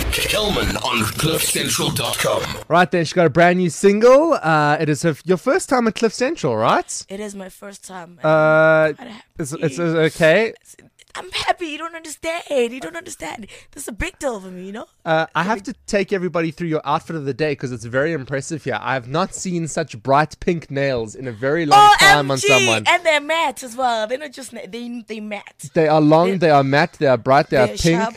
Kelman on CliffCentral.com. Right then, she got a brand new single. It is your first time at Cliff Central, right? It is my first time. It's okay. I'm happy. You don't understand. This is a big deal for me, you know? I have to take everybody through your outfit of the day because it's very impressive here. I have not seen such bright pink nails in a very long time on someone. And they're matte as well. They're not just they matte. They are long, they are matte, they are bright, they are pink. Sharp.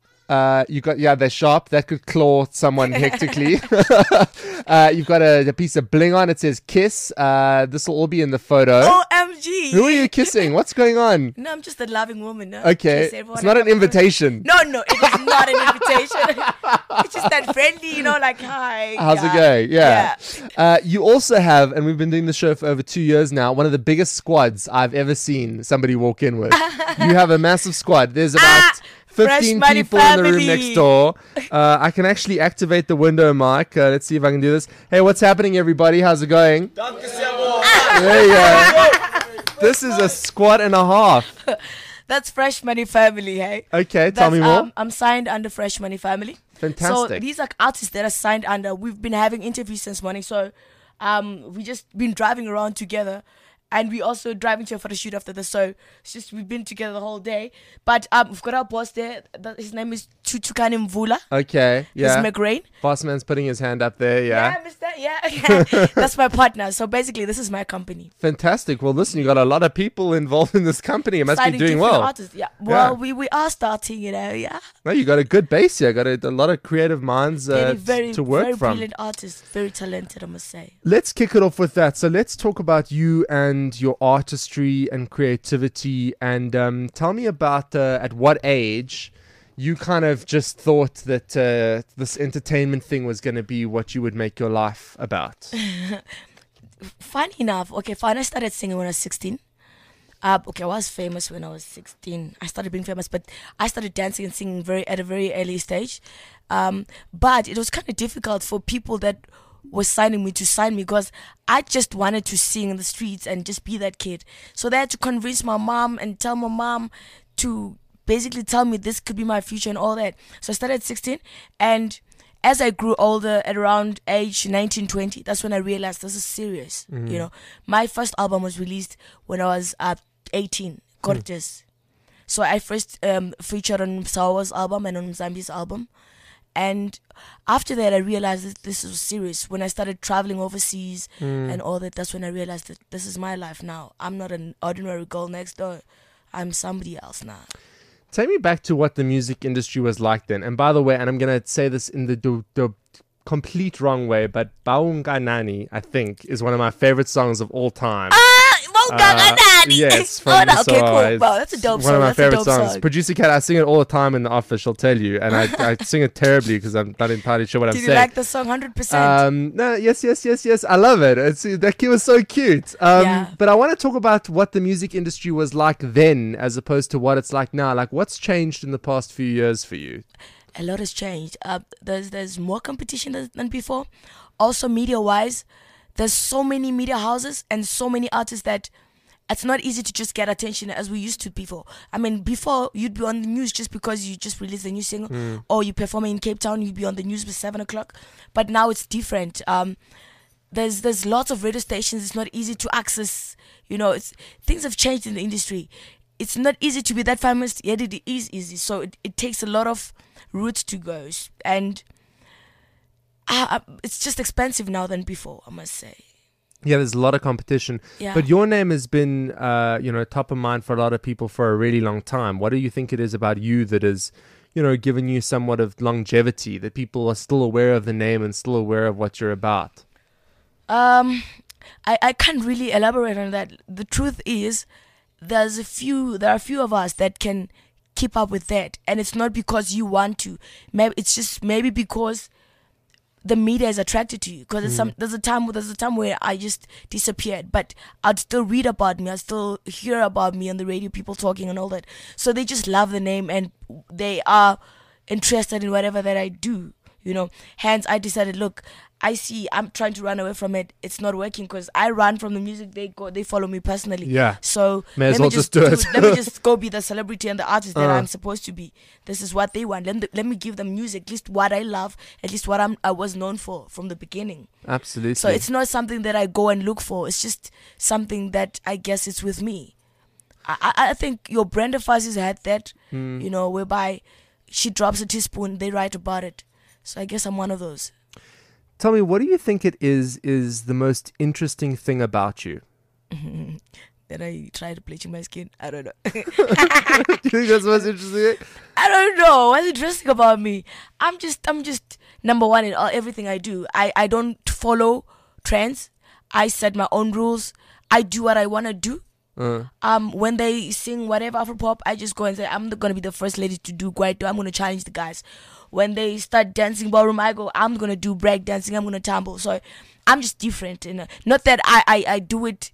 They're sharp. That could claw someone hectically. You've got a piece of bling on. It says kiss. This will all be in the photo. OMG. Who are you kissing? What's going on? No, I'm just a loving woman. No? Okay. It's not an invitation. No, it is not an invitation. It's just that friendly, you know, like, hi. How's it going? Yeah. You also have, and we've been doing the show for over 2 years now, one of the biggest squads I've ever seen somebody walk in with. You have a massive squad. There's about 15 people in the room next door. I can actually activate the window mic. Let's see if I can do this. Hey, what's happening, everybody? How's it going? There you go. This is a squad and a half. That's Fresh Money Family, hey? Okay, tell me more. I'm signed under Fresh Money Family. Fantastic. So these are artists that are signed under. We've been having interviews since morning. So we just been driving around together. And we also driving to a photo shoot after this. So it's just we've been together the whole day. But we've got our boss there. His name is Tutukani Mvula. Okay, yeah. He's McRain. Boss man's putting his hand up there, yeah. Yeah, mister, yeah. That's my partner. So basically, this is my company. Fantastic. Well, listen, you got a lot of people involved in this company. It must Signing be doing different well. Artists. Yeah. Well, we are starting, you know, yeah. No, you got a good base here. Got a lot of creative minds to work very from. Brilliant artists. Very talented, I must say. Let's kick it off with that. So let's talk about you and your artistry and creativity, and tell me about at what age you kind of just thought that this entertainment thing was going to be what you would make your life about. Funny enough, I started singing when I was 16. I was famous when I was 16. I started being famous, but I started dancing and singing at a very early stage. But it was kind of difficult for people that was signing me to sign me because I just wanted to sing in the streets and just be that kid. So they had to convince my mom and tell my mom to basically tell me this could be my future and all that. So I started at 16, and as I grew older, at around age 19, 20, that's when I realized this is serious. Mm-hmm. You know, my first album was released when I was 18, Gorgeous. So I first featured on Msawa's album and on Mzambi's album. And after that, I realized that this was serious. When I started traveling overseas and all that, that's when I realized that this is my life now. I'm not an ordinary girl next door. I'm somebody else now. Take me back to what the music industry was like then. And by the way, and I'm going to say this in the complete wrong way, but Baunganani, I think, is one of my favorite songs of all time. Yes, from okay, cool. Wow, that's a dope song. One of my favorite songs. Producer Cat, I sing it all the time in the office, she'll tell you. And I sing it terribly because I'm not entirely sure what I'm saying. Did you like the song 100%? No, yes. I love it. That kid was so cute. But I want to talk about what the music industry was like then as opposed to what it's like now. Like, what's changed in the past few years for you? A lot has changed. There's more competition than before. Also, media-wise, there's so many media houses and so many artists that it's not easy to just get attention as we used to before. I mean, before you'd be on the news just because you just released a new single or you're performing in Cape Town, you'd be on the news by 7 o'clock. But now it's different. There's lots of radio stations. It's not easy to access. You know, things have changed in the industry. It's not easy to be that famous, yet it is easy. So it takes a lot of routes to go. And it's just expensive now than before, I must say. Yeah, there's a lot of competition. Yeah. But your name has been, top of mind for a lot of people for a really long time. What do you think it is about you that has, given you somewhat of longevity, that people are still aware of the name and still aware of what you're about? I can't really elaborate on that. The truth is, there are a few of us that can keep up with that. And it's not because you want to. It's just maybe because the media is attracted to you, because there's a time where I just disappeared, but I'd still read about me, I'd still hear about me on the radio, people talking and all that. So they just love the name and they are interested in whatever that I do. Hence, I decided, look, I see I'm trying to run away from it. It's not working because I run from the music. They follow me personally. Yeah. So may as well just do it. Let me just go be the celebrity and the artist that I'm supposed to be. This is what they want. Let me give them music, at least what I love, at least what I was known for from the beginning. Absolutely. So it's not something that I go and look for. It's just something that I guess it's with me. I think your Brenda Fassie had that, whereby she drops a teaspoon, they write about it. So I guess I'm one of those. Tell me, what do you think it is the most interesting thing about you? That I try to bleaching my skin? I don't know. Do you think that's the most interesting? I don't know. What's interesting about me? I'm just number one in everything I do. I don't follow trends. I set my own rules. I do what I want to do. When they sing whatever Afropop, I just go and say, I'm gonna be the first lady to do Kwaito. I'm gonna challenge the guys. When they start dancing ballroom, I go, I'm gonna do break dancing. I'm gonna tumble. So I'm just different. Not that I do it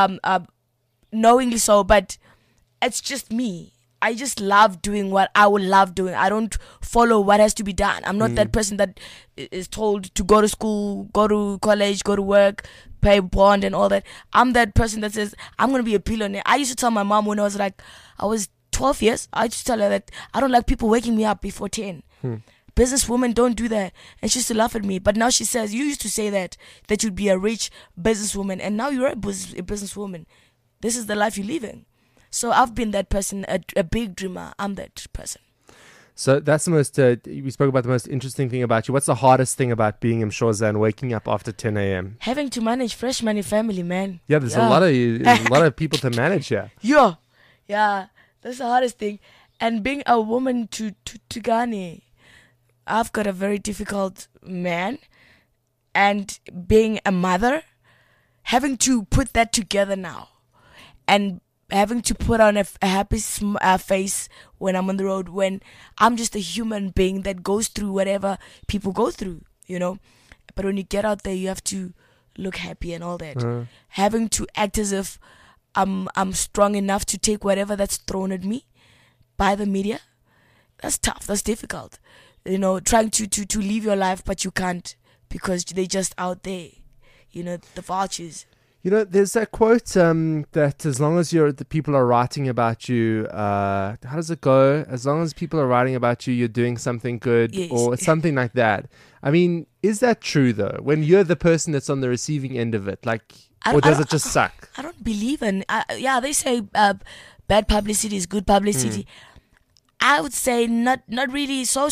knowingly so, but it's just me. I just love doing what I would love doing. I don't follow what has to be done. I'm not that person that is told to go to school, go to college, go to work, pay bond and all that. I'm that person that says, I'm going to be a billionaire. I used to tell my mom when I was 12 years, I used to tell her that I don't like people waking me up before 10. Businesswomen don't do that. And she used to laugh at me. But now she says, you used to say that you'd be a rich businesswoman. And now you're a businesswoman. This is the life you're living. So I've been that person, a big dreamer. I'm that person. So that's the most, we spoke about the most interesting thing about you. What's the hardest thing about being Mshoza and waking up after 10 a.m.? Having to manage Fresh Money family, man. Yeah, there's a lot of people to manage here. Yeah, that's the hardest thing. And being a woman to Ghani, I've got a very difficult man. And being a mother, having to put that together now. And having to put on a happy face when I'm on the road, when I'm just a human being that goes through whatever people go through, But when you get out there, you have to look happy and all that. Having to act as if I'm strong enough to take whatever that's thrown at me by the media, that's tough. That's difficult. Trying to live your life, but you can't because they're just out there, the vultures. There's that quote that as long as the people are writing about you, how does it go? As long as people are writing about you, you're doing something good, yes. Or something like that. I mean, is that true though? When you're the person that's on the receiving end of it, or does it just suck? I don't believe in. They say bad publicity is good publicity. I would say not really. So.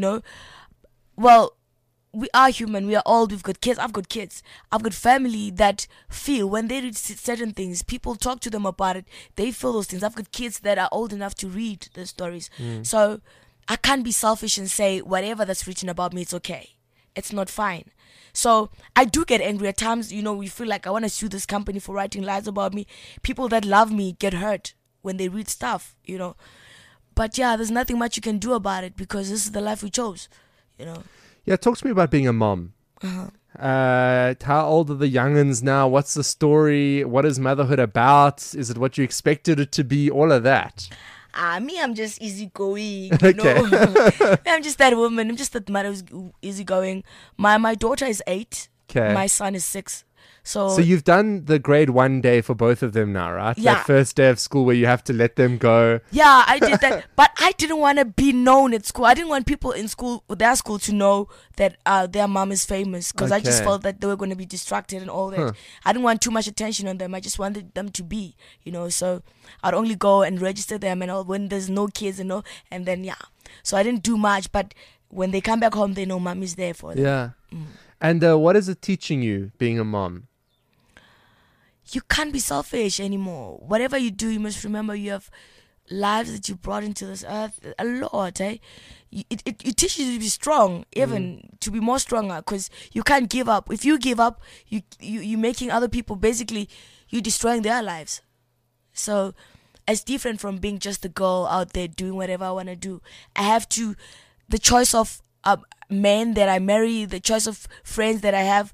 Well. We are human. We are old. We've got kids. I've got kids. I've got family that feel when they read certain things, people talk to them about it. They feel those things. I've got kids that are old enough to read the stories. So I can't be selfish and say whatever that's written about me, it's okay. It's not fine. So I do get angry at times. We feel like I want to sue this company for writing lies about me. People that love me get hurt when they read stuff, But yeah, there's nothing much you can do about it because this is the life we chose, Yeah, talk to me about being a mom. How old are the young'uns now? What's the story? What is motherhood about? Is it what you expected it to be? All of that. Me, I'm just easygoing. Okay. I'm just that woman. I'm just that mother who's easygoing. My daughter is 8. Okay. My son is 6. So you've done the grade 1 day for both of them now, right? Yeah. That first day of school where you have to let them go. Yeah, I did that. But I didn't want to be known at school. I didn't want people in school, their school, to know that their mom is famous because I just felt that they were going to be distracted and all that. I didn't want too much attention on them. I just wanted them to be, So I'd only go and register them and all when there's no kids and then, yeah. So I didn't do much, but when they come back home, they know mom is there for them. Yeah. And what is it teaching you being a mom? You can't be selfish anymore. Whatever you do, you must remember you have lives that you brought into this earth. A lot, eh? It teaches you to be strong, even to be more stronger, because you can't give up. If you give up, you're making other people, basically, you're destroying their lives. So it's different from being just a girl out there doing whatever I want to do. I have to, the choice of men that I marry, the choice of friends that I have,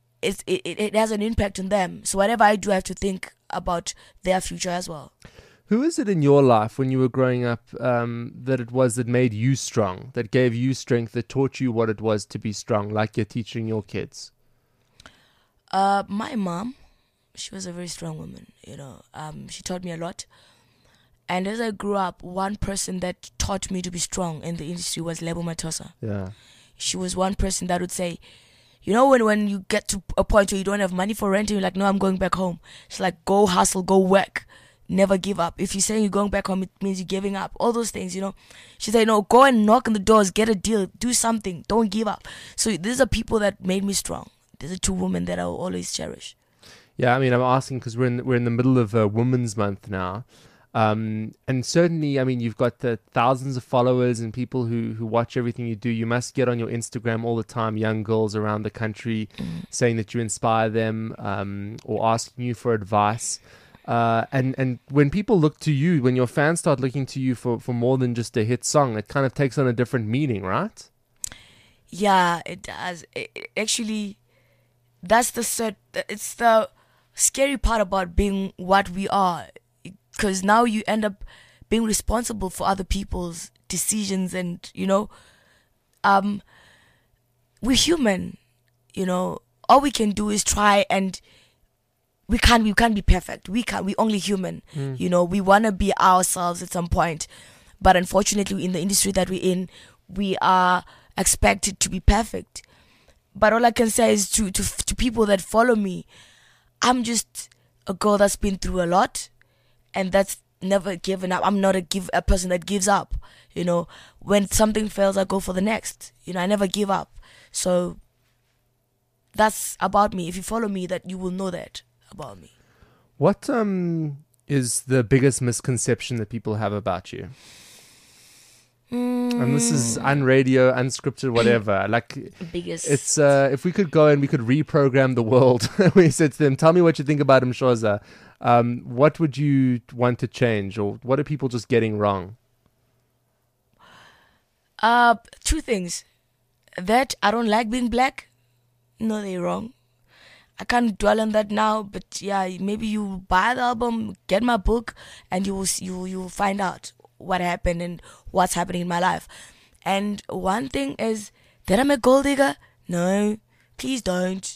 it has an impact on them. So whatever I do, I have to think about their future as well. Who is it in your life when you were growing up that made you strong, that gave you strength, that taught you what it was to be strong, like you're teaching your kids? My mom, she was a very strong woman, she taught me a lot. And as I grew up, one person that taught me to be strong in the industry was Lebo Matosa. Yeah. She was one person that would say, when you get to a point where you don't have money for rent and you're like, no, I'm going back home. She's like, go hustle, go work. Never give up. If you're saying you're going back home, it means you're giving up. All those things, She said, no, go and knock on the doors, get a deal, do something. Don't give up. So these are people that made me strong. These are two women that I will always cherish. Yeah, I mean, I'm asking because we're in the middle of Women's Month now. And certainly, I mean, you've got the thousands of followers and people who watch everything you do. You must get on your Instagram all the time, young girls around the country saying that you inspire them or asking you for advice. And when people look to you, when your fans start looking to you for more than just a hit song, it kind of takes on a different meaning, right? Yeah, it does. It actually, it's the scary part about being what we are. Because now you end up being responsible for other people's decisions, and we're human. All we can do is try, and we can't be perfect. We're only human. We want to be ourselves at some point, but unfortunately, in the industry that we're in, we are expected to be perfect. But all I can say is to people that follow me, I'm just a girl that's been through a lot. And that's never given up. I'm not a person that gives up. When something fails, I go for the next. I never give up. So that's about me. If you follow me, that you will know that about me. What is the biggest misconception that people have about you? And this is unradio, unscripted, whatever. Biggest. It's if we could go and we could reprogram the world. We said to them, "Tell me what you think about Mshoza." What would you want to change, or what are people just getting wrong? Two things. That I don't like being black. No, they're wrong. I can't dwell on that now, but yeah, maybe you buy the album, get my book, and you will find out what happened and what's happening in my life. And one thing is that I'm a gold digger. No, please don't.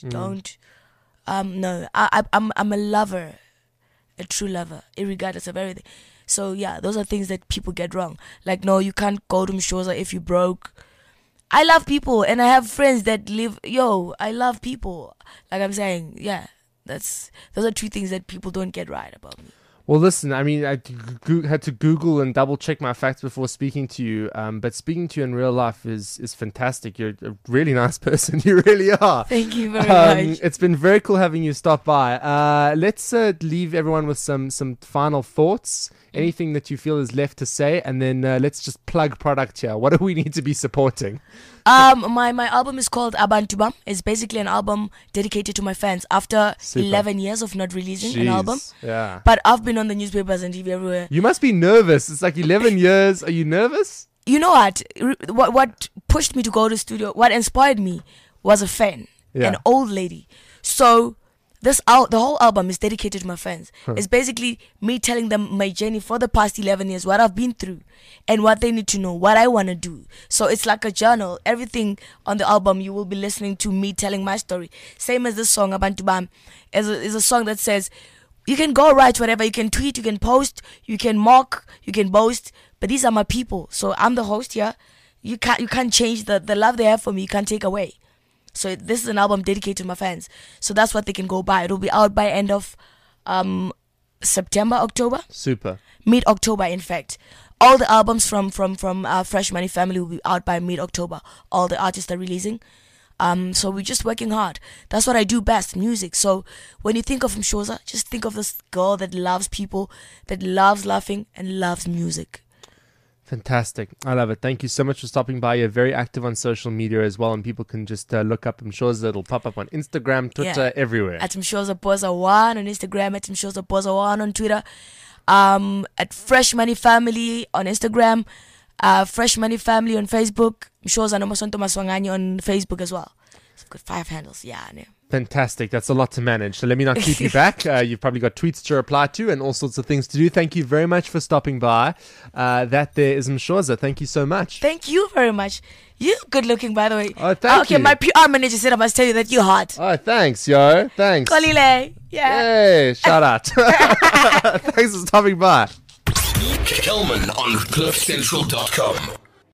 No, I'm a lover. A true lover, irregardless of everything. So yeah, those are things that people get wrong. Like, no, you can't go to Mshoza if you broke. I love people, and I have friends that live. I love people. Like I'm saying, yeah, those are two things that people don't get right about me. Well, listen, I mean, I had to Google and double check my facts before speaking to you. But speaking to you in real life is fantastic. You're a really nice person. You really are. Thank you very much. It's been very cool having you stop by. Let's leave everyone with some final thoughts. Anything that you feel is left to say, and then let's just plug product here. What do we need to be supporting? My album is called Abantu Bam. It's basically an album dedicated to my fans after 11 years of not releasing an album. Yeah. But I've been on the newspapers and TV everywhere. You must be nervous. It's like 11 years. Are you nervous? You know what pushed me to go to the studio, what inspired me was a fan, an old lady. So the whole album is dedicated to my fans. It's basically me telling them my journey for the past 11 years, what I've been through, and what they need to know, what I want to do. So it's like a journal. Everything on the album, you will be listening to me telling my story. Same as this song, Abantu Bam, is a song that says, you can go write whatever, you can tweet, you can post, you can mock, you can boast, but these are my people. So I'm the host here. You can't change the love they have for me, you can't take away. So this is an album dedicated to my fans. So that's what they can go buy. It'll be out by end of September, October. Super. Mid-October, in fact. All the albums from Fresh Money family will be out by mid-October. All the artists are releasing. So we're just working hard. That's what I do best, music. So when you think of Mshoza, just think of this girl that loves people, that loves laughing and loves music. Fantastic. I love it. Thank you so much for stopping by. You're very active on social media as well, and people can just look up Mshoza. It'll pop up on Instagram, Twitter, everywhere. At Mshoza Boza1 on Instagram, at Mshoza Boza1 on Twitter, at Fresh Money Family on Instagram, Fresh Money Family on Facebook, Mshoza Nomasonto Maswangani on Facebook as well. I've got 5 handles. Yeah, I know. Fantastic. That's a lot to manage. So let me not keep you back. You've probably got tweets to reply to and all sorts of things to do. Thank you very much for stopping by. That there is Mshoza. Thank you so much. Thank you very much. You're good looking, by the way. Oh, thank you. Okay, my PR manager said I must tell you that you're hot. Oh, thanks, yo. Thanks. Kolile. Yeah. Hey, shout out. Thanks for stopping by. Kelman on CliffCentral.com.